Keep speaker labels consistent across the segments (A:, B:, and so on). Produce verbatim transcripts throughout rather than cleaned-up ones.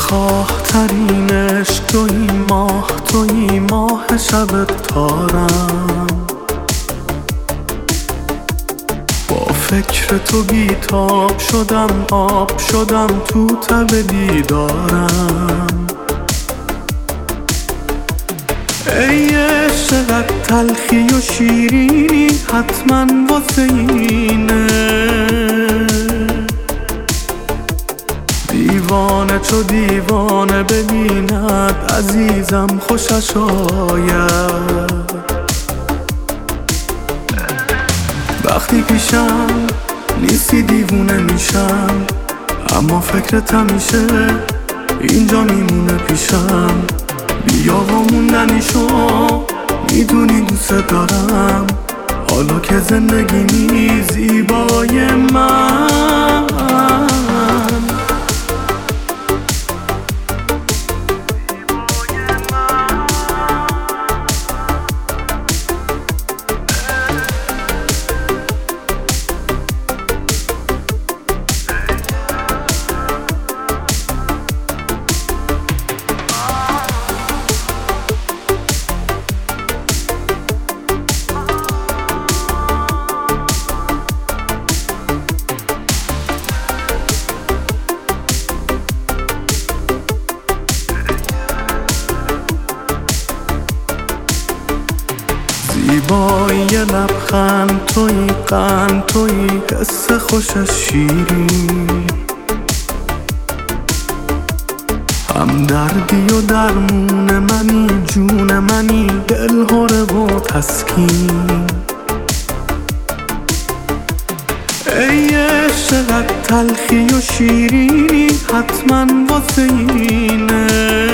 A: دلخواه ترین عشق توی ماه توی ماه شب تارم، با فکر تو بیتاب شدم آب شدم تو تب دیدارم. ای عشقت تلخی و شیرینی حتما واسه اینه، دیوانه چو دیوانه ببیند عزیزم خوشش آید. وقتی پیشم نیستی دیوونه میشم، اما فکرت همیشه اینجا میمونه پیشم. بیا و موندنیشو میدونی دوست دارم، حالا که زندگی زیبای من. زیبایی لبخند توی قند توی حس خوشش شیرین، هم دردی و درمون منی جون منی دلهره و تسکین. ای عشقت تلخی و شیرینی حتما واسه اینه،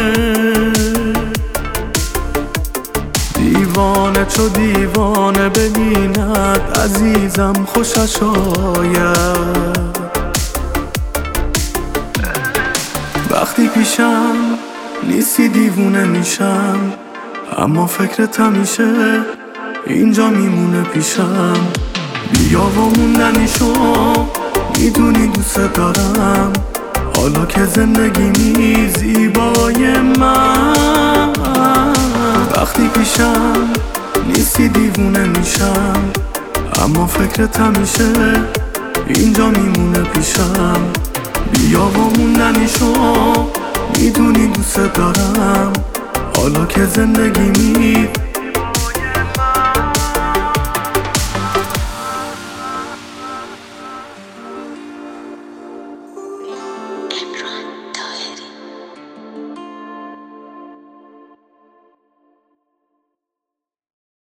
A: دیوانه چو دیوانه ببیند عزیزم خوشش آید. وقتی پیشم نیستی دیوونه میشم، اما فکرت همیشه اینجا میمونه پیشم. بیا و موندنیشو میدونی دوست دارم، حالا که زندگی زیبای من. وقتی پیشم نیستی دیوونه میشم، اما فکرت همیشه اینجا میمونه پیشم. بیا و موندنیشو میدونی دوست دارم، حالا که زندگی می